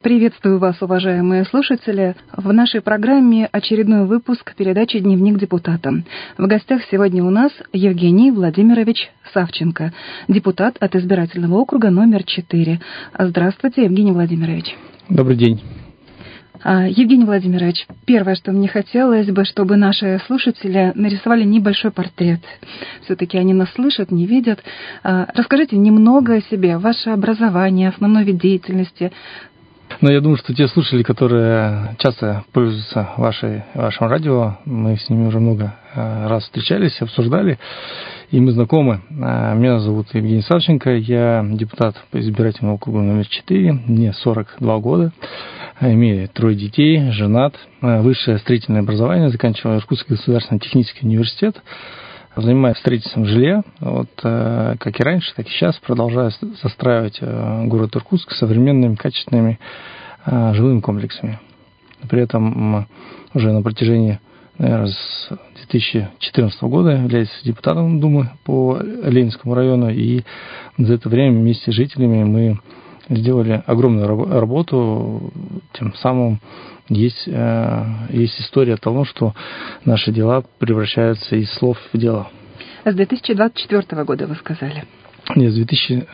Приветствую вас, уважаемые слушатели. В нашей программе очередной выпуск передачи «Дневник депутата». В гостях сегодня у нас Евгений Владимирович Савченко, депутат от избирательного округа номер 4. Здравствуйте, Евгений Владимирович. Добрый день. Евгений Владимирович, первое, что мне хотелось бы, чтобы наши слушатели нарисовали небольшой портрет. Все-таки они нас слышат, не видят. Расскажите немного о себе, ваше образование, основной вид деятельности. Я думаю, что те слушатели, которые часто пользуются вашим радио, мы с ними уже много раз встречались, обсуждали, и мы знакомы. Меня зовут Евгений Савченко, я депутат по избирательному округу номер 4, мне 42 года, имею 3 детей, женат, высшее строительное образование, заканчиваю Иркутский государственный технический университет, занимаюсь строительством жилья, как и раньше, так и сейчас продолжаю застраивать город Иркутск современными, качественными жилыми комплексами. При этом уже на протяжении, наверное, с 2014 года являюсь депутатом Думы по Ленинскому району, и за это время вместе с жителями мы сделали огромную работу, тем самым есть история того, что наши дела превращаются из слов в дело. С 2024 года вы сказали? Нет, с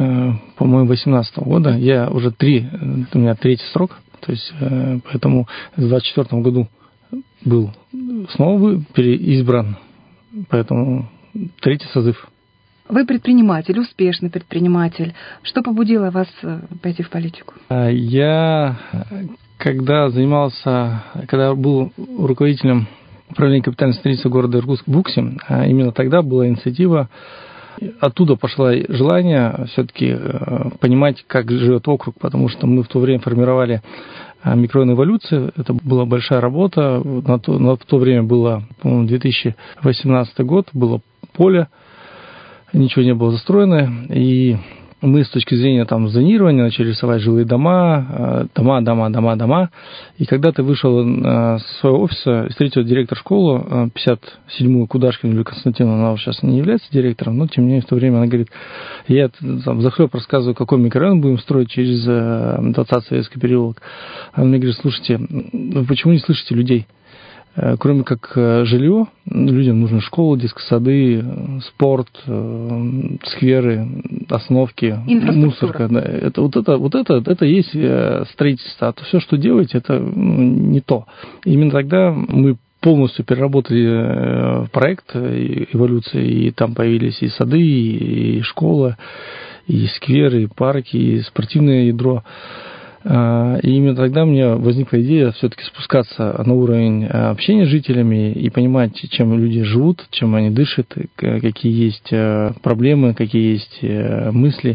2018 года. Я уже у меня 3-й срок, то есть поэтому в 2024 году был снова переизбран, поэтому 3-й созыв. Вы предприниматель, успешный предприниматель. Что побудило вас пойти в политику? Я, когда был руководителем управления капитального строительства города Иркутск-Буксе, именно тогда была инициатива, оттуда пошло желание все-таки понимать, как живет округ, потому что мы в то время формировали микрорайон эволюции, это была большая работа, на то время было, по-моему, 2018 год, было поле, ничего не было застроено, и мы с точки зрения зонирования начали рисовать жилые дома, и когда ты вышел с своего офиса, встретил директор школы, 57-ю Кудашкину Юлию Константиновну, она сейчас не является директором, но тем не менее в то время она говорит, я захлеб рассказываю, какой микрорайон будем строить через 20-й Советский переулок. Она мне говорит, слушайте, вы почему не слышите людей? Кроме как жилье, людям нужны школы, детские сады, спорт, скверы, остановки, мусорка. Да. Это есть строительство. А то все, что делаете, это не то. Именно тогда мы полностью переработали проект эволюции, и там появились и сады, и школа, и скверы, и парки, и спортивное ядро. И именно тогда у меня возникла идея все-таки спускаться на уровень общения с жителями и понимать, чем люди живут, чем они дышат, какие есть проблемы, какие есть мысли.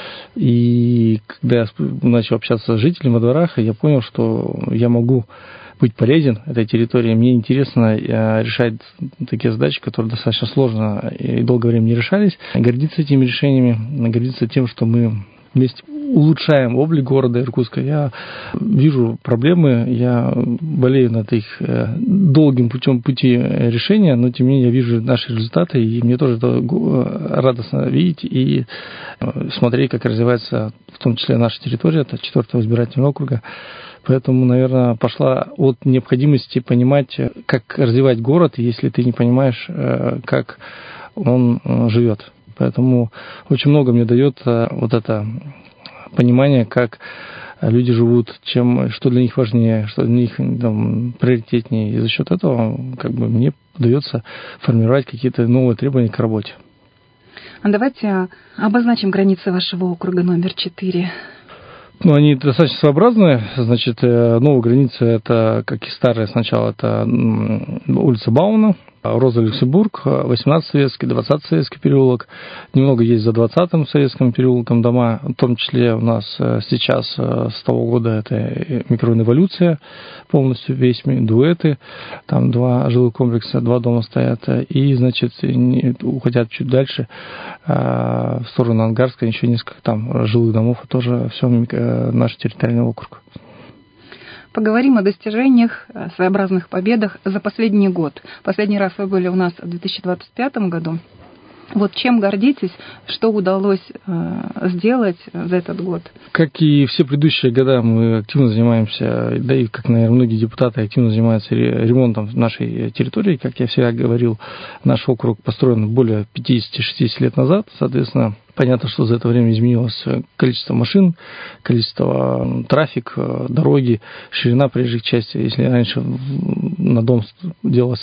И когда я начал общаться с жителями во дворах, я понял, что я могу быть полезен этой территории. Мне интересно решать такие задачи, которые достаточно сложно и долгое время не решались. Гордиться этими решениями, гордиться тем, что мы вместе улучшаем облик города Иркутска. Я вижу проблемы, я болею над их долгим пути решения, но тем не менее я вижу наши результаты, и мне тоже это радостно видеть и смотреть, как развивается в том числе наша территория, это 4-го избирательного округа. Поэтому, наверное, пошла от необходимости понимать, как развивать город, если ты не понимаешь, как он живет. Поэтому очень много мне дает вот это понимание, как люди живут, что для них важнее, что для них приоритетнее. И за счет этого мне удается формировать какие-то новые требования к работе. Давайте обозначим границы вашего округа номер 4. Они достаточно своеобразные. Значит, новая граница, это, как и старая сначала, это улица Бауна, Роза Люксембург, 18 Советский, 20 Советский переулок. Немного есть за 20-м Советским переулком дома, в том числе у нас сейчас с того года это микрорайон эволюция, полностью весь дуэты, там 2 жилых комплекса, 2 дома стоят, и, значит, уходят чуть дальше, в сторону Ангарска, еще несколько там жилых домов, и тоже все наш территориальный округ. Поговорим о достижениях, о своеобразных победах за последний год. Последний раз вы были у нас в 2025 году. Вот чем гордитесь, что удалось сделать за этот год? Как и все предыдущие года, мы активно занимаемся, да и, как, наверное, многие депутаты активно занимаются ремонтом нашей территории. Как я всегда говорил, наш округ построен более 50-60 лет назад, соответственно, понятно, что за это время изменилось количество машин, количество трафик, дороги, ширина проезжих частей. Если раньше на дом делалось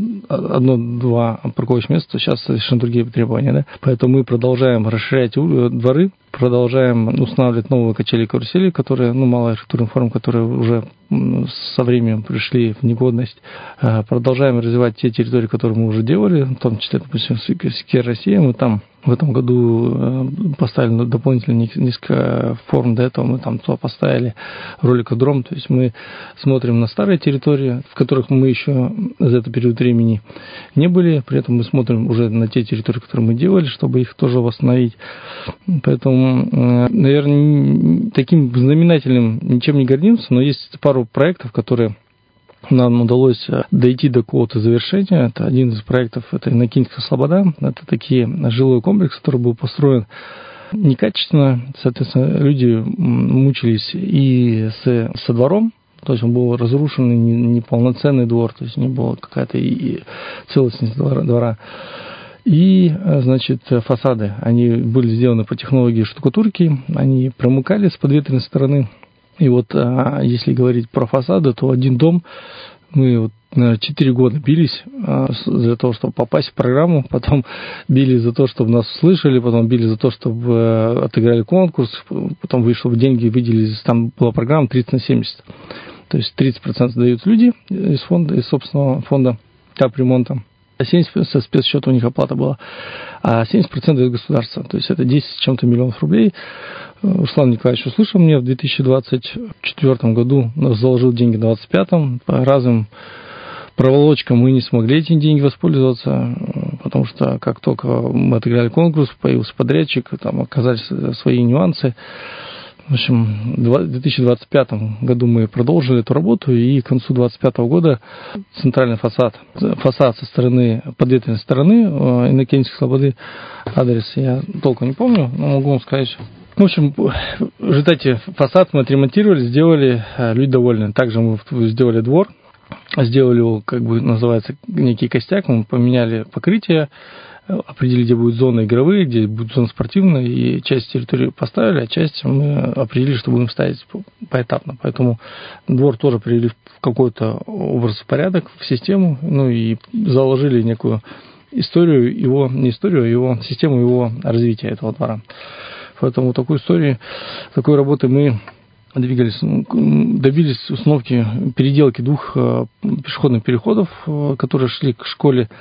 одно-два парковочных места, то сейчас совершенно другие требования. Да? Поэтому мы продолжаем расширять дворы, продолжаем устанавливать новые качели-карусели, которые, малая архитектурная форма, которые уже со временем пришли в негодность. Продолжаем развивать те территории, которые мы уже делали, в том числе, допустим, Сквер Россия. Мы там в этом году поставили дополнительно несколько форм, до этого мы там поставили роликодром. То есть мы смотрим на старые территории, в которых мы еще за этот период времени не были, при этом мы смотрим уже на те территории, которые мы делали, чтобы их тоже восстановить. Поэтому, наверное, таким знаменательным ничем не гордимся, но есть пару проектов, которые нам удалось дойти до какого-то завершения. Это один из проектов, это Иннокентьевская Слобода. Это такие жилой комплекс, который был построен некачественно. Соответственно, люди мучились и со двором. То есть он был разрушенный, неполноценный двор, то есть не было какая-то и целостность двора. И, значит, фасады, они были сделаны по технологии штукатурки, они промыкали с подветренной стороны. И вот если говорить про фасады, то один дом, мы 4 года бились за то, чтобы попасть в программу, потом били за то, чтобы нас услышали, потом били за то, чтобы отыграли конкурс, потом, чтобы деньги выделились, там была программа 30/70. То есть 30% дают люди из фонда, из собственного фонда капремонта. 70% со спецсчета у них оплата была, а 70% дает государство. То есть это 10 с чем-то миллионов рублей. Руслан Николаевич услышал меня в 2024 году, заложил деньги в 2025. По разным проволочкам мы не смогли эти деньги воспользоваться, потому что как только мы отыграли конкурс, появился подрядчик, там оказались свои нюансы. В общем, в 2025 году мы продолжили эту работу, и к концу 2025 года центральный фасад со стороны, подветренной стороны Иннокентьевской Слободы, адрес я толком не помню, но могу вам сказать. В общем, в результате фасад мы отремонтировали, сделали, люди довольны. Также мы сделали двор, сделали его, как бы называется, некий костяк, мы поменяли покрытие, определили, где будут зоны игровые, где будет зона спортивная, и часть территории поставили, а часть мы определили, что будем ставить поэтапно. Поэтому двор тоже привели в какой-то образ, в порядок, в систему, и заложили некую историю его, не историю, а его систему его развития этого двора. Поэтому такой работы мы добились установки, переделки 2 пешеходных переходов, которые шли к школе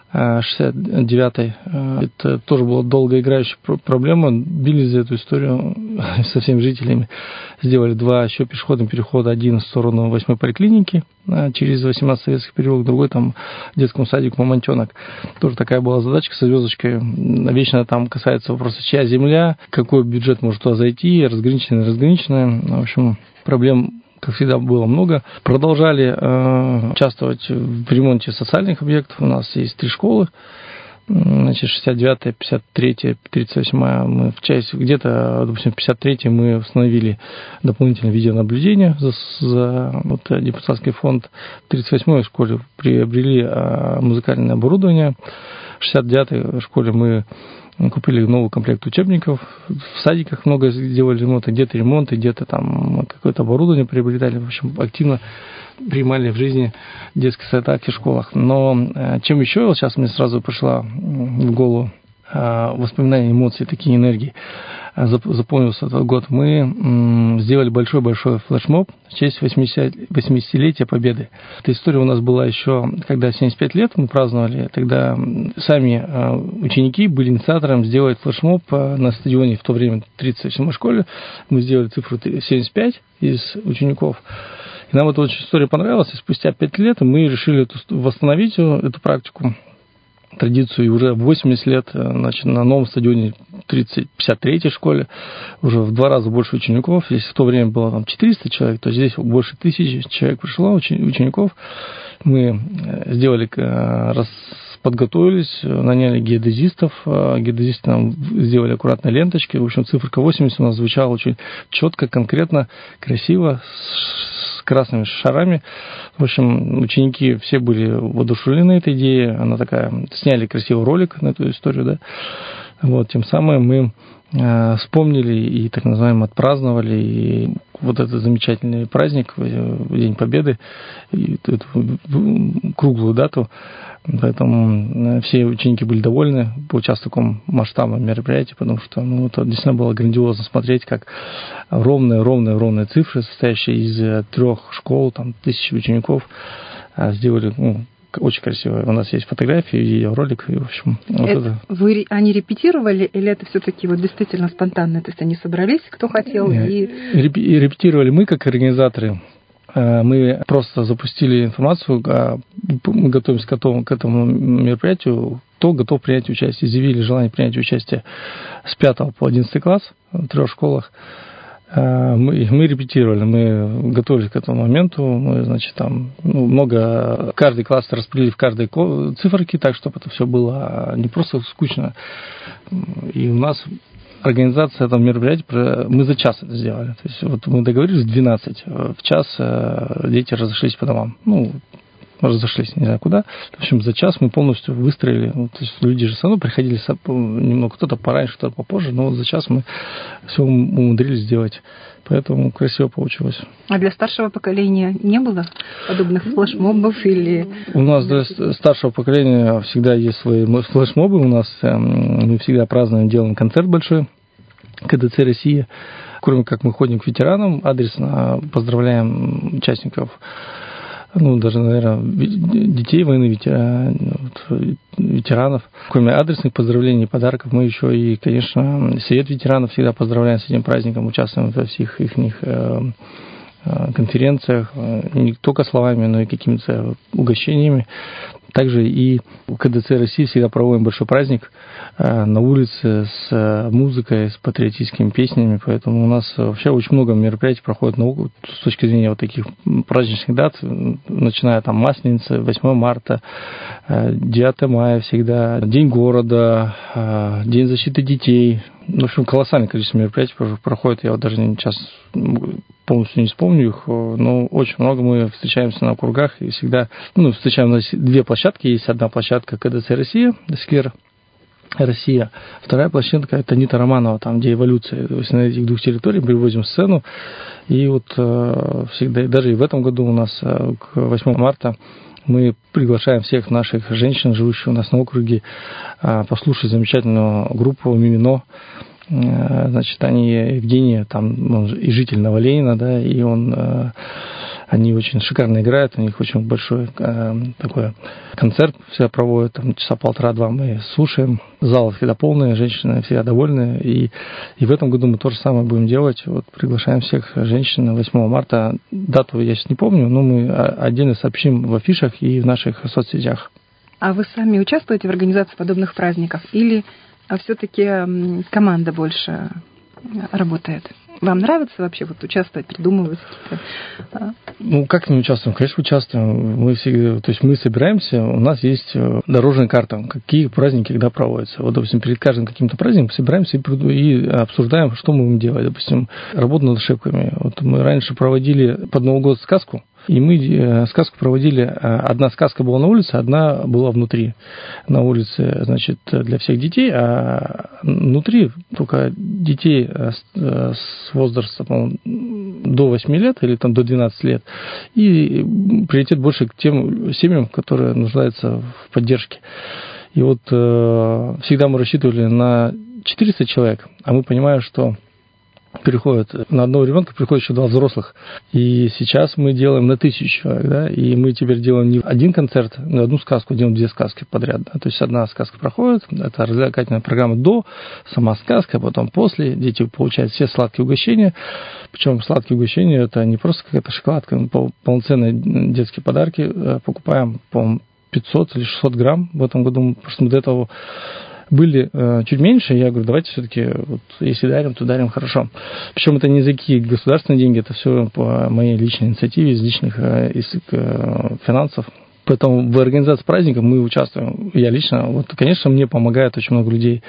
69-й. Это тоже была долгоиграющая проблема. Бились за эту историю со всеми жителями. Сделали 2 еще пешеходных перехода. Один в сторону 8-й поликлиники через 18 советских переулок, другой там детскому садику Мамонтенок. Тоже такая была задачка со звездочкой. Вечно там касается вопроса, чья земля, какой бюджет может туда зайти, разграниченная, неразграниченная. В общем, проблем, как всегда, было много. Продолжали участвовать в ремонте социальных объектов. У нас есть 3 школы. Значит, 69-я, 53-я, 38-я. Мы в части, где-то, допустим, в 53-й мы установили дополнительное видеонаблюдение за депутатский фонд. В 38-й школе приобрели музыкальное оборудование. В 69-й школе мы купили новый комплект учебников. В садиках много сделали ремонта, где-то ремонты, где-то там какое-то оборудование приобретали. В общем, активно принимали в жизни детских садах и школах. Но чем еще, сейчас мне сразу пришла в голову воспоминания, эмоции, такие энергии. Запомнился этот год. Мы сделали большой-большой флешмоб в честь 80-летия Победы. Эта история у нас была еще, когда 75 лет мы праздновали. Тогда сами ученики были инициатором сделать флешмоб на стадионе, в то время 37-й школе. Мы сделали цифру 75 из учеников. И нам эта очень история понравилась. И спустя 5 лет мы решили восстановить эту практику, традицию, и уже 80 лет, значит, на новом стадионе 53-й школе уже в 2 раза больше учеников. Если в то время было там 400 человек, то здесь больше 1000 человек пришло, учеников. Мы сделали подготовились, наняли геодезистов. Геодезисты нам сделали аккуратные ленточки. В общем, циферка 80 у нас звучала очень четко, конкретно, красиво, с красными шарами. В общем, ученики все были воодушевлены этой идеей. Она такая, сняли красивый ролик на эту историю, да. Вот, тем самым мы вспомнили и так называемо отпраздновали и вот этот замечательный праздник, День Победы, и эту круглую дату. Поэтому все ученики были довольны поучаствовать в таком масштабном мероприятии, потому что это действительно было грандиозно смотреть, как ровные цифры, состоящие из 3 школ, там, 1000 учеников, сделали очень красиво. У нас есть фотографии, видеоролик, и, в общем, Они репетировали, или это все-таки действительно спонтанно? То есть они собрались, кто хотел, и... Репетировали мы, как организаторы. Мы просто запустили информацию, мы готовимся к этому мероприятию, кто готов принять участие. Изъявили желание принять участие с 5 по 11 класс в 3 школах. Мы репетировали, мы готовились к этому моменту, мы, значит, там каждый класс распределили в каждой циферке, так, чтобы это все было не просто скучно. И у нас организация этого мероприятия, мы за час это сделали. То есть вот мы договорились в 12, в час дети разошлись по домам. Разошлись, не знаю куда. В общем, за час мы полностью выстроили. То есть люди же все равно приходили немного, кто-то пораньше, кто-то попозже, но за час мы все умудрились сделать. Поэтому красиво получилось. А для старшего поколения не было подобных флешмобов или... У нас для старшего поколения всегда есть свои флешмобы. У нас мы всегда празднуем, делаем концерт большой. КДЦ «Россия». Кроме как мы ходим к ветеранам, адресно поздравляем участников, даже, наверное, детей войны, ветеранов. Кроме адресных поздравлений и подарков, мы еще и, конечно, Совет ветеранов всегда поздравляем с этим праздником, участвуем во всех их конференциях, не только словами, но и какими-то угощениями. Также и в КДЦ России всегда проводим большой праздник на улице с музыкой, с патриотическими песнями, поэтому у нас вообще очень много мероприятий проходит с точки зрения вот таких праздничных дат, начиная там Масленица, 8 марта, 9 мая всегда, День города, День защиты детей. В общем, колоссальное количество мероприятий проходит, я вот даже сейчас полностью не вспомню их, но очень много мы встречаемся на округах и всегда, встречаем, у нас 2 площадки, есть одна площадка КДЦ «Россия», сквер «Россия», вторая площадка это Нита Романова, там, где эволюция, то есть на этих 2 территориях привозим сцену, и вот всегда, даже и в этом году у нас к 8 марта мы приглашаем всех наших женщин, живущих у нас на округе, послушать замечательную группу «Мимино». Значит, Евгений, там, он и житель Новолейна, да, и они очень шикарно играют, у них очень большой такой концерт всегда проводят, там, часа 1,5-2 мы слушаем, зал всегда полный, женщины всегда довольны, и в этом году мы то же самое будем делать, вот, приглашаем всех женщин 8 марта, дату я сейчас не помню, но мы отдельно сообщим в афишах и в наших соцсетях. А вы сами участвуете в организации подобных праздников или все-таки команда больше работает? Вам нравится вообще участвовать, придумывать какие-то? Как не участвуем? Конечно, участвуем. Мы собираемся, у нас есть дорожная карта, какие праздники когда проводятся. Вот, допустим, перед каждым каким-то праздником собираемся и обсуждаем, что мы будем делать. Допустим, работа над ошибками. Вот мы раньше проводили под Новый год сказку, и мы сказку проводили, одна сказка была на улице, одна была внутри. На улице, значит, для всех детей, а внутри только детей с возраста, по-моему, до 8 лет или там до 12 лет. И приоритет больше к тем семьям, которые нуждаются в поддержке. И вот всегда мы рассчитывали на 400 человек, а мы понимаем, что на одного ребенка приходит еще 2 взрослых. И сейчас мы делаем на 1000 человек, да, и мы теперь делаем не один концерт, но одну сказку, делаем 2 сказки подряд. Да? То есть одна сказка проходит, это развлекательная программа до, сама сказка, а потом после. Дети получают все сладкие угощения. Причем сладкие угощения это не просто какая-то шоколадка, мы полноценные детские подарки покупаем, по-моему, 500 или 600 грамм. В этом году просто до этого были чуть меньше, я говорю, давайте все-таки, если дарим, то дарим хорошо. Причем это не за какие государственные деньги, это все по моей личной инициативе, из личных финансов. Поэтому в организации праздника мы участвуем. Я лично, вот, конечно, мне помогает очень много людей.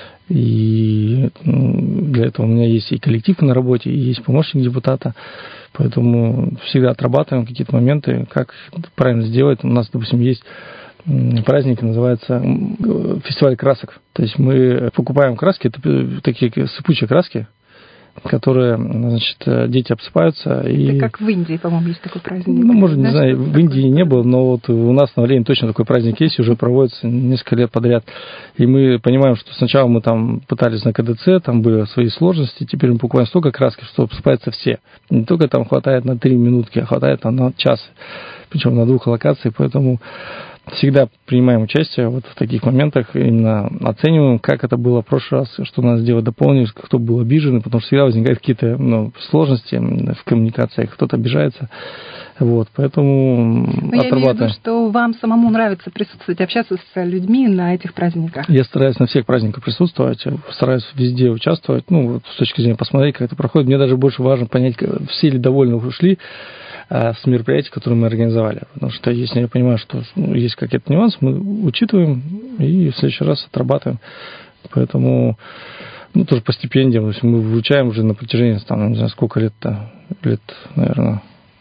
И для этого у меня есть и коллектив на работе, и есть помощник депутата. Поэтому всегда отрабатываем какие-то моменты, как правильно сделать. У нас, допустим, есть праздник, называется фестиваль красок. То есть мы покупаем краски, это такие сыпучие краски, которые, значит, дети обсыпаются. Это как в Индии, по-моему, есть такой праздник. Ну, может, не знаю, в Индии не было, но вот у нас на Варенье точно такой праздник есть, уже проводится несколько лет подряд. И мы понимаем, что сначала мы там пытались на КДЦ, там были свои сложности, теперь мы покупаем столько краски, что обсыпаются все. Не только там хватает на 3 минутки, а хватает там на час, причем на 2 локациях, поэтому всегда принимаем участие вот в таких моментах, именно оцениваем, как это было в прошлый раз, что надо сделать дополнить, кто был обижен, потому что всегда возникают какие-то сложности в коммуникациях, кто-то обижается. Вот, поэтому отрабатываем. Я имею в виду, что вам самому нравится присутствовать, общаться с людьми на этих праздниках. Я стараюсь на всех праздниках присутствовать, стараюсь везде участвовать, вот, с точки зрения посмотреть, как это проходит. Мне даже больше важно понять, все ли довольны ушли с мероприятий, которые мы организовали. Потому что если я понимаю, что есть какие-то нюансы, мы учитываем и в следующий раз отрабатываем. Поэтому, тоже по стипендиям. То есть мы вручаем уже на протяжении, там, не знаю, сколько лет-то, наверное,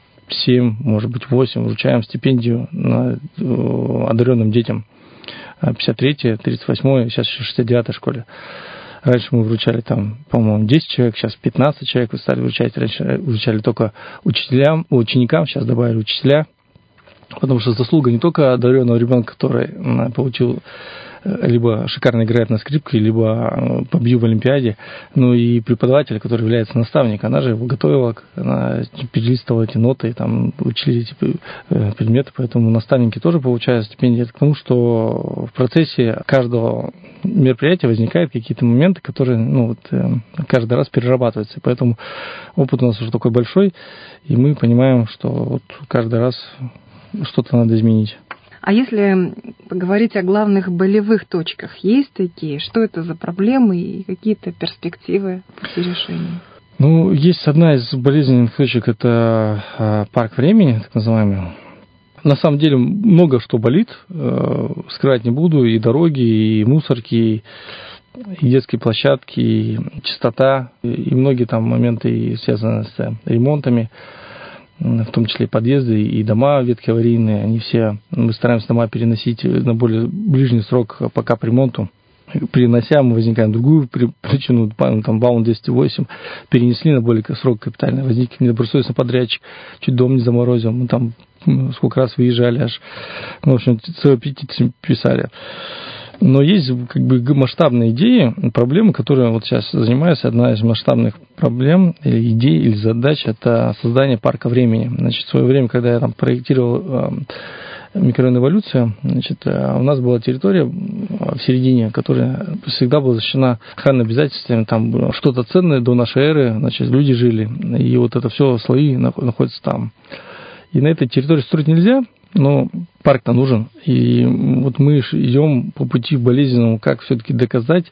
7, может быть, 8, вручаем стипендию одаренным детям. 53-й, 38-й, сейчас еще 69-й школе. Раньше мы вручали там, по-моему, 10 человек, сейчас 15 человек вы стали вручать. Раньше вручали только ученикам, сейчас добавили учителя. Потому что заслуга не только одаренного ребенка, который получил либо шикарно играет на скрипке, либо победил в Олимпиаде, но и преподаватель, который является наставником. Она же его готовила, она перелистывала эти ноты, там, учили эти предметы, поэтому наставники тоже получают стипендии. Это к тому, что в процессе каждого мероприятия возникают какие-то моменты, которые каждый раз перерабатываются. И поэтому опыт у нас уже такой большой, и мы понимаем, что каждый раз что-то надо изменить. А если поговорить о главных болевых точках, есть такие? Что это за проблемы и какие-то перспективы пути решения? Есть одна из болезненных точек, это парк времени, так называемый. На самом деле много что болит, скрывать не буду, и дороги, и мусорки, и детские площадки, и чистота, и многие там моменты связаны с ремонтами, в том числе и подъезды, и дома ветки аварийные, они все, мы стараемся дома переносить на более ближний срок по капремонту. Перенося, мы возникаем другую причину, там Баун 208, перенесли на более срок капитально, возник недобросовестный подрядчик, чуть дом не заморозил, мы там сколько раз выезжали аж, в общем, целую петицию писали. Но есть масштабные идеи, проблемы, которые вот сейчас занимаюсь. Одна из масштабных проблем, или идей, или задач – это создание парка времени. Значит, в свое время, когда я там проектировал микрорайон «Эволюция», значит, у нас была территория в середине, которая всегда была защищена охранными обязательствами, там было что-то ценное до нашей эры, значит, люди жили, и вот это все слои находятся там. И на этой территории строить нельзя, но парк-то нужен. И вот мы идем по пути болезненному, как все-таки доказать,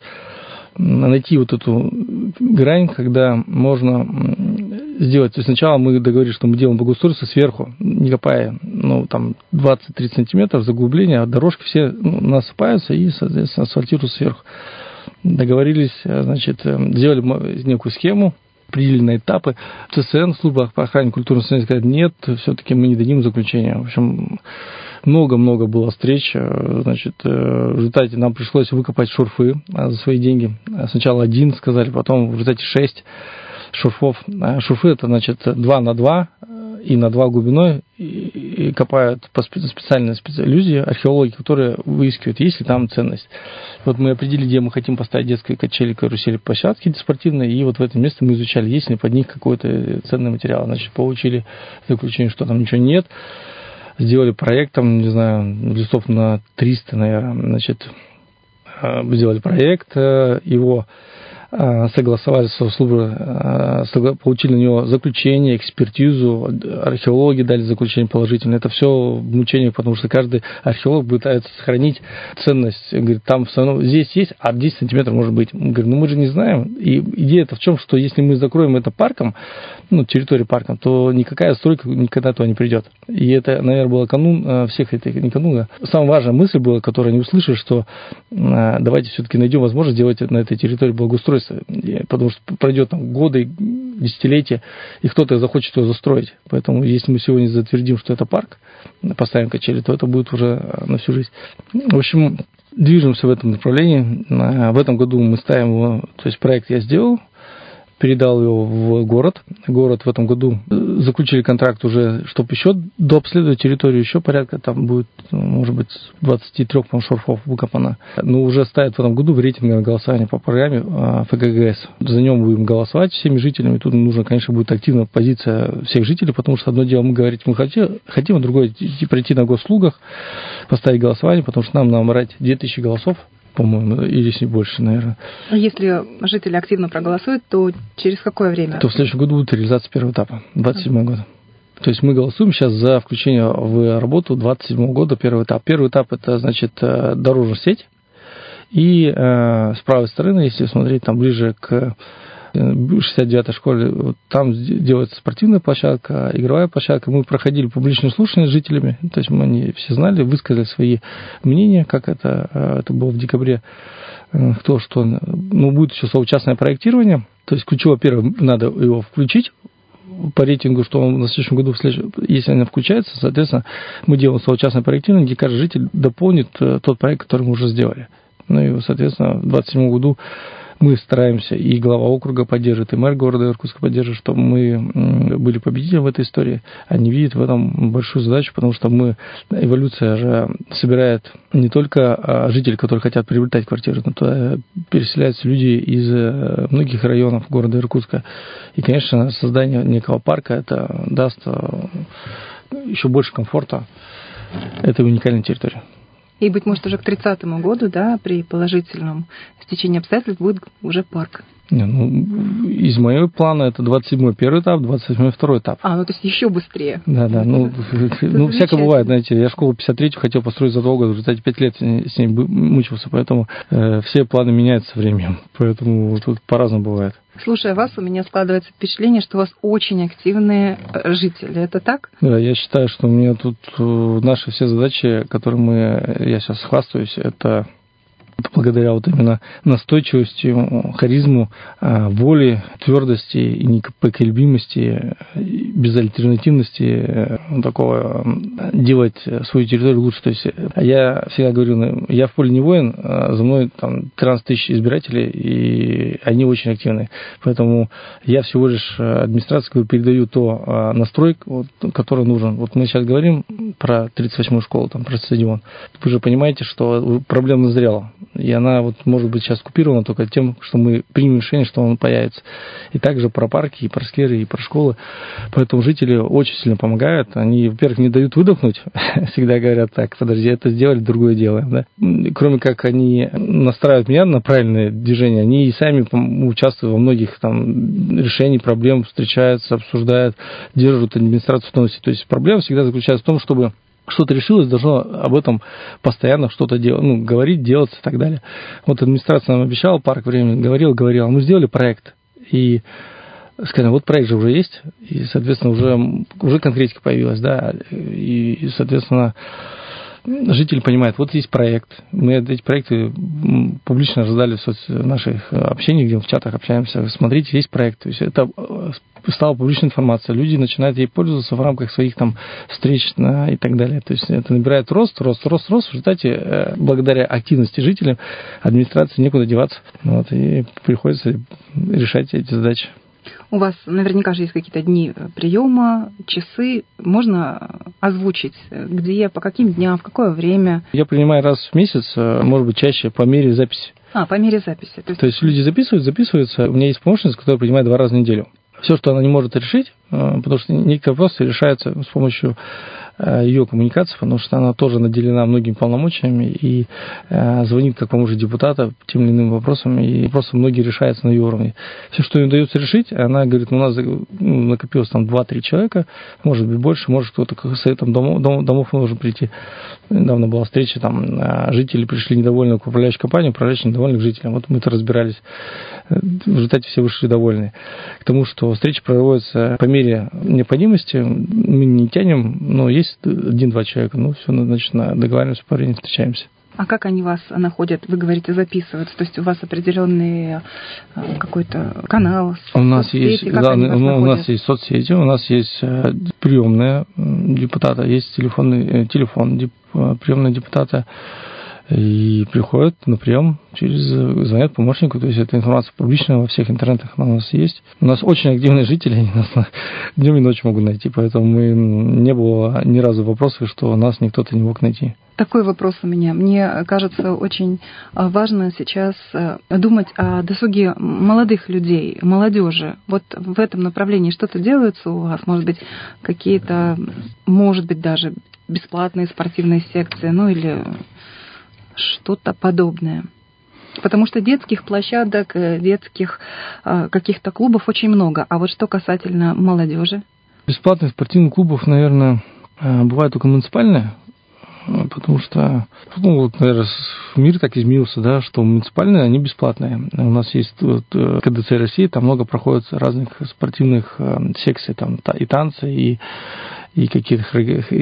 найти вот эту грань, когда можно сделать. То есть сначала мы договорились, что мы делаем благоустройство сверху, не копая, там 20-30 сантиметров заглубления, а дорожки все насыпаются и, соответственно, асфальтируются сверху. Договорились, значит, сделали некую схему, определили на этапы. ЦСН, служба по охране культурной национальности, сказать, нет, все-таки мы не дадим заключения. В общем, много-много было встреч. Значит, в результате нам пришлось выкопать шурфы за свои деньги. Сначала 1 сказали, потом в результате 6 шурфов. Шурфы это, значит, 2 на 2 и на 2 глубиной, и копают по специальной люди, археологи, которые выискивают, есть ли там ценность. Вот мы определили, где мы хотим поставить детские качели, карусели, площадки спортивные, и вот в это место мы изучали, есть ли под них какой-то ценный материал. Значит, получили заключение, что там ничего нет. Сделали проект, там, не знаю, листов на 300, наверное, значит, сделали проект, его согласовали со службой, получили на него заключение, экспертизу, археологи дали заключение положительное. Это все в мучениях, потому что каждый археолог пытается сохранить ценность. Говорит, там здесь есть, а 10 сантиметров может быть. Он говорит, мы же не знаем. И идея-то в чем, что если мы закроем это парком, территорию парком, то никакая стройка никогда туда не придет. И это, наверное, был канун всех этих, не канун, а самая важная мысль была, которую они услышали, что давайте все-таки найдем возможность сделать на этой территории благоустройство, потому что пройдет там годы, десятилетия, и кто-то захочет его застроить. Поэтому если мы сегодня затвердим, что это парк, поставим качели, то это будет уже на всю жизнь. В общем, движемся в этом направлении. В этом году мы ставим его, то есть проект я сделал, передал его в город. Город в этом году заключили контракт уже, чтобы еще дообследовать территорию, еще порядка, там будет, может быть, 23 шурфов выкопано. Но уже ставят в этом году в рейтинговое голосование по программе ФГГС. За нем будем голосовать всеми жителями. Тут нужно, конечно, будет активная позиция всех жителей, потому что одно дело мы говорить, мы хотим, а другое прийти на госслугах, поставить голосование, потому что нам набрать 2000 голосов, по-моему, или если больше, наверное. Если жители активно проголосуют, то через какое время? То в следующем году будет реализация первого этапа, 27 год. То есть мы голосуем сейчас за включение в работу 27 года первый этап. Первый этап – это, значит, дорожная сеть. И с правой стороны, если смотреть там ближе к 69-й школе, вот там делается спортивная площадка, игровая площадка. Мы проходили публичные слушания с жителями, то есть мы они все знали, высказали свои мнения, как это было в декабре, кто что. Будет еще соучастное проектирование, то есть ключевое первое, надо его включить по рейтингу, что он на следующем году, если она включается, соответственно, мы делаем соучастное проектирование, где каждый житель дополнит тот проект, который мы уже сделали. И, соответственно, в 2027 году мы стараемся, и глава округа поддержит, и мэр города Иркутска поддержит, чтобы мы были победителем в этой истории. Они видят в этом большую задачу, потому что эволюция же собирает не только жителей, которые хотят приобретать квартиры, но туда переселяются люди из многих районов города Иркутска. И, конечно, создание некого парка, это даст еще больше комфорта этой уникальной территории. И, быть может, уже к 30-му году, да, при положительном стечении обстоятельств будет уже парк. Из моего плана это 27-й первый этап, 27-й второй этап. То есть еще быстрее. Да. Всякое бывает, знаете. Я школу 53-ю хотел построить за 2 года, в результате 5 лет с ней мучился, поэтому все планы меняются со временем, поэтому тут по-разному бывает. Слушая вас, у меня складывается впечатление, что у вас очень активные жители. Это так? Да, я считаю, что у меня тут наши все задачи, которыми я сейчас хвастаюсь, это благодаря вот именно настойчивости, харизму, воле, твердости и непоколебимости, безальтернативности такого делать свою территорию лучше. То есть я всегда говорю, я в поле не воин, за мной там 13 тысяч избирателей, и они очень активны. Поэтому я всего лишь администрации передаю то настрой, который нужен. Вот мы сейчас говорим про 38-ю школу, там, про стадион. Вы же понимаете, что проблема назрела. И она может быть сейчас купирована только тем, что мы примем решение, что он появится. И также про парки, и про скверы, и про школы. Поэтому жители очень сильно помогают. Они, во-первых, не дают выдохнуть. Всегда говорят так, подожди, это сделали, другое делаем. Да? Кроме как они настраивают меня на правильное движение, они и сами участвуют во многих там решениях, проблем, встречаются, обсуждают, держат администрацию в тонусе. То есть проблема всегда заключается в том, чтобы что-то решилось, должно об этом постоянно что-то делать, говорить, делаться и так далее. Вот администрация нам обещала, парк времени говорил, а мы сделали проект. И, скажем, вот проект же уже есть, и, соответственно, уже конкретика появилась, да, и соответственно, жители понимают, вот есть проект. Мы эти проекты публично раздали в наших общениях, где мы в чатах общаемся. Смотрите, есть проект. То есть это стала публичная информация. Люди начинают ей пользоваться в рамках своих там встреч и так далее. То есть это набирает рост. В результате, благодаря активности жителей, администрации некуда деваться. И приходится решать эти задачи. У вас наверняка же есть какие-то дни приема, часы. Можно озвучить, где, по каким дням, в какое время? Я принимаю раз в месяц, может быть, чаще, по мере записи. По мере записи. То есть люди записываются. У меня есть помощница, которая принимает 2 раза в неделю. Все, что она не может решить, потому что некоторые вопросы решаются с помощью ее коммуникации, потому что она тоже наделена многими полномочиями и звонит, как помощник депутата, тем или иным вопросам, и вопросы многие решаются на ее уровне. Все, что ей удается решить, она говорит, у нас накопилось там 2-3 человека, может быть больше, может кто-то к советам домов должен прийти. Недавно была встреча, там жители пришли недовольны к управляющей компании, управляющие недовольны к жителям. Вот мы-то разбирались. В результате все вышли довольны. К тому, что встречи проводятся по мере необходимости, мы не тянем, но есть 1-2 человека, ну все, значит, договариваемся, по времени встречаемся. А как они вас находят? Вы говорите, записываются, то есть у вас определенный какой-то канал, у нас соцсети, есть, как да, они вас у находят? нас есть соцсети, у нас есть приемные депутата, есть телефон приемные депутата, и приходят на прием звонят помощнику, то есть эта информация публичная во всех интернетах у нас есть. У нас очень активные жители, они нас днем и ночью могут найти, поэтому не было ни разу вопроса, что нас никто-то не мог найти. Такой вопрос у меня. Мне кажется, очень важно сейчас думать о досуге молодых людей, молодежи. Вот в этом направлении что-то делается у вас? Может быть, какие-то, может быть, даже бесплатные спортивные секции, ну или что-то подобное. Потому что детских площадок, детских каких-то клубов очень много. А вот что касательно молодежи? Бесплатных спортивных клубов, наверное, бывают только муниципальные, потому что, наверное, мир так изменился, да, что муниципальные, они бесплатные. У нас есть КДЦ России, там много проходит разных спортивных секций, там и танцы, и каких-то,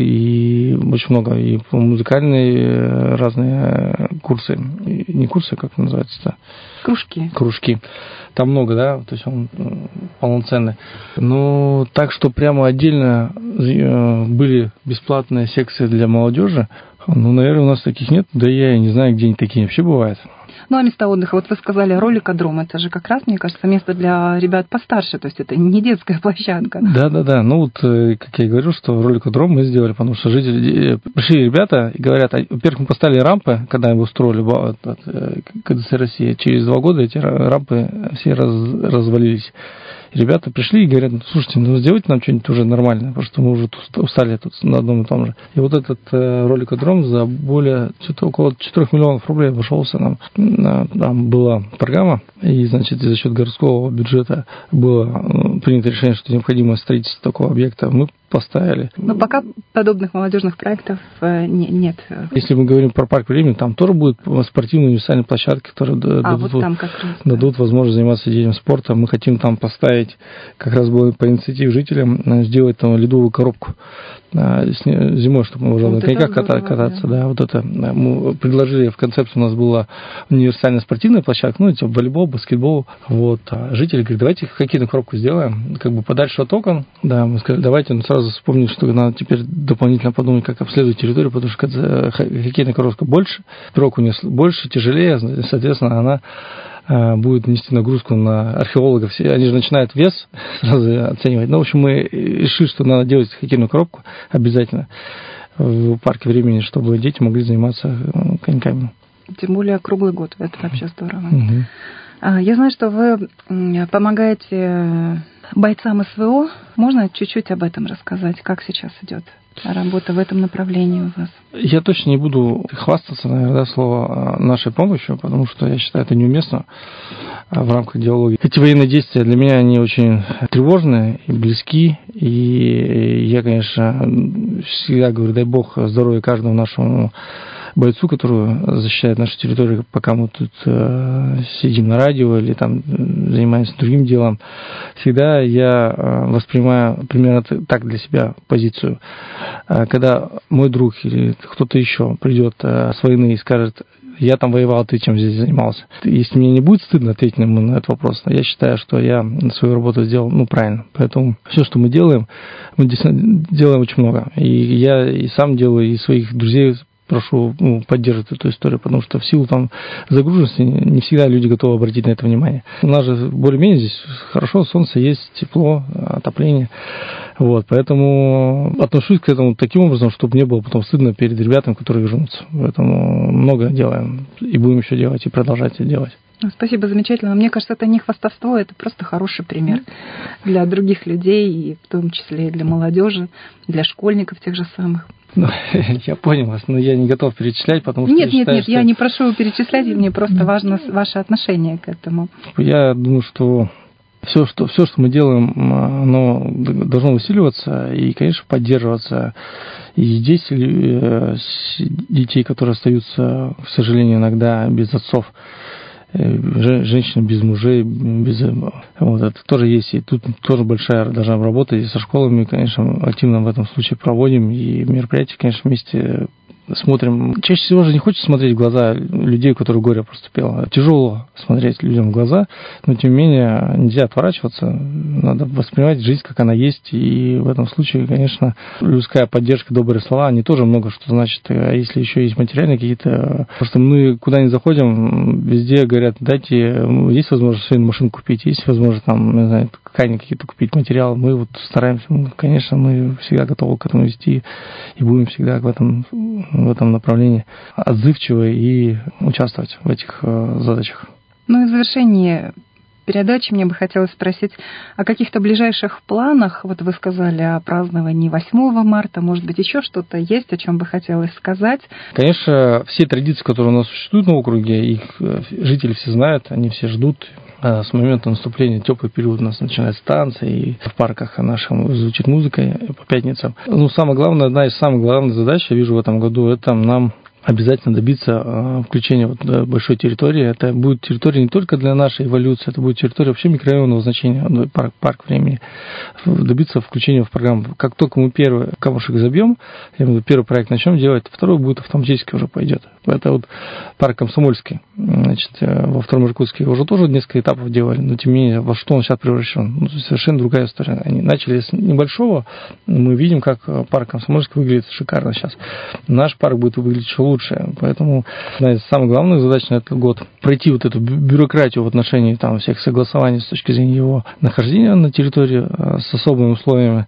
и очень много, и музыкальные разные курсы, не курсы, как называется-то? Кружки. Там много, да, то есть он полноценный. Но так, что прямо отдельно были бесплатные секции для молодежи, наверное, у нас таких нет, да я и не знаю, где они такие вообще бывают. Ну, а места отдыха, вот вы сказали, роликодром, это же как раз, мне кажется, место для ребят постарше, то есть это не детская площадка. Да, ну вот, как я и говорил, что роликодром мы сделали, потому что пришли ребята и говорят, во-первых, мы поставили рампы, когда его строили от КДЦ России, через 2 года эти рампы все развалились. Ребята пришли и говорят, слушайте, сделайте нам что-нибудь уже нормальное, потому что мы уже устали тут на одном и том же. И вот этот роликодром за около 4 миллионов рублей обошелся нам. Там была программа, и, значит, за счет городского бюджета было принято решение, что необходимо строительство такого объекта. Мы поставили. Но пока подобных молодежных проектов нет. Если мы говорим про парк времени, там тоже будут спортивные универсальные площадки, которые дадут возможность заниматься детям спортом. Мы хотим там поставить, как раз было по инициативе жителям, сделать там ледовую коробку зимой, чтобы мы уже на коньках кататься. Да, вот это. Мы предложили, в концепции у нас была универсальная спортивная площадка, ну, типа волейбол, баскетбол. Вот. А жители говорят, давайте хоккейную коробку сделаем, как бы подальше от окон. Да, мы сказали, давайте, сразу вспомнили, что надо теперь дополнительно подумать, как обследовать территорию, потому что хоккейная коробка больше, пирог у нее больше, тяжелее, соответственно, она будет нести нагрузку на археологов. Они же начинают вес сразу оценивать. Ну, в общем, мы решили, что надо делать хоккейную коробку обязательно в парке времени, чтобы дети могли заниматься коньками. Тем более круглый год. Это вообще здорово. Угу. Я знаю, что вы помогаете бойцам СВО. Можно чуть-чуть об этом рассказать? Как сейчас идет работа в этом направлении у вас? Я точно не буду хвастаться, наверное, слово нашей помощью, потому что я считаю, это неуместно в рамках диалога. Эти военные действия для меня, они очень тревожные и близки, и я, конечно, всегда говорю, дай бог здоровья каждому нашему бойцу, который защищает нашу территорию, пока мы тут сидим на радио или там занимаемся другим делом. Всегда я воспринимаю примерно так для себя позицию. Когда мой друг или кто-то еще придет с войны и скажет, я там воевал, ты чем здесь занимался? Если мне не будет стыдно ответить ему на этот вопрос, я считаю, что я свою работу сделал правильно. Поэтому все, что мы делаем очень много. И я и сам делаю, и своих друзей прошу поддерживать эту историю, потому что в силу там загруженности не всегда люди готовы обратить на это внимание. У нас же более-менее здесь хорошо, солнце есть, тепло, отопление. Вот, поэтому отношусь к этому таким образом, чтобы не было потом стыдно перед ребятами, которые вернутся. Поэтому много делаем и будем еще делать, и продолжать это делать. Спасибо, замечательно. Мне кажется, это не хвастовство, это просто хороший пример для других людей, и в том числе и для молодежи, для школьников тех же самых. Я понял вас, но я не готов перечислять, потому что... Нет, я не прошу перечислять, мне просто важно ваше отношение к этому. Я думаю, что все, что мы делаем, оно должно усиливаться и, конечно, поддерживаться. И здесь детей, которые остаются, к сожалению, иногда без отцов, женщин без мужей, вот это тоже есть. И тут тоже большая должна работа. И со школами, конечно, активно в этом случае проводим. И мероприятия, конечно, вместе смотрим. Чаще всего же не хочется смотреть в глаза людей, у которых горе проступило. Тяжело смотреть людям в глаза, но тем не менее нельзя отворачиваться. Надо воспринимать жизнь, как она есть. И в этом случае, конечно, людская поддержка, добрые слова, они тоже много что значат. А если еще есть материальные какие-то... Просто мы куда ни заходим, везде говорят, дайте, есть возможность швейную машину купить, есть возможность там, не знаю, ткани какие-то купить, материалы. Мы вот стараемся, конечно, мы всегда готовы к этому вести и будем всегда в этом направлении отзывчивы и участвовать в этих задачах. Ну и в завершении передачи мне бы хотелось спросить о каких-то ближайших планах. Вот вы сказали о праздновании 8 марта, может быть, еще что-то есть, о чем бы хотелось сказать? Конечно, все традиции, которые у нас существуют на округе, их жители все знают, они все ждут. С момента наступления теплый период у нас начинается танцы, и в парках наших звучит музыка по пятницам. Ну, самое главное, одна из самых главных задач, я вижу в этом году, это нам обязательно добиться включения большой территории. Это будет территория не только для нашей эволюции, это будет территория вообще микрорайонного значения, парк времени. Добиться включения в программу. Как только мы первый камушек забьем, первый проект начнем делать, второй будет автоматически уже пойдет. Это вот парк Комсомольский. Значит, во Втором Иркутске уже тоже несколько этапов делали, но тем не менее, во что он сейчас превращен? Ну, совершенно другая история. Они начали с небольшого, мы видим, как парк Комсомольский выглядит шикарно сейчас. Наш парк будет выглядеть еще лучше. Поэтому одна из самых главных задач на этот год пройти вот эту бюрократию в отношении там всех согласований с точки зрения его нахождения на территории с особыми условиями,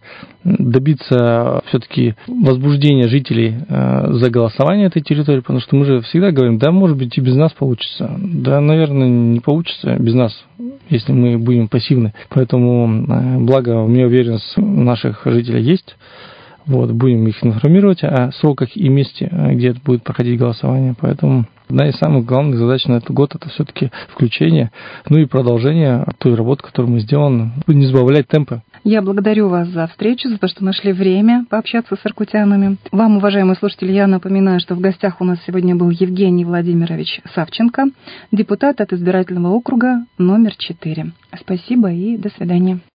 добиться все-таки возбуждения жителей за голосование этой территории, потому что мы же всегда говорим, да, может быть, и без нас получится. Да, наверное, не получится без нас, если мы будем пассивны. Поэтому, благо, у меня уверенность наших жителей есть. Вот, будем их информировать о сроках и месте, где это будет проходить голосование. Поэтому одна из самых главных задач на этот год – это все-таки включение, ну и продолжение той работы, которую мы сделали, не сбавлять темпы. Я благодарю вас за встречу, за то, что нашли время пообщаться с иркутянами. Вам, уважаемые слушатели, я напоминаю, что в гостях у нас сегодня был Евгений Владимирович Савченко, депутат от избирательного округа номер 4. Спасибо и до свидания.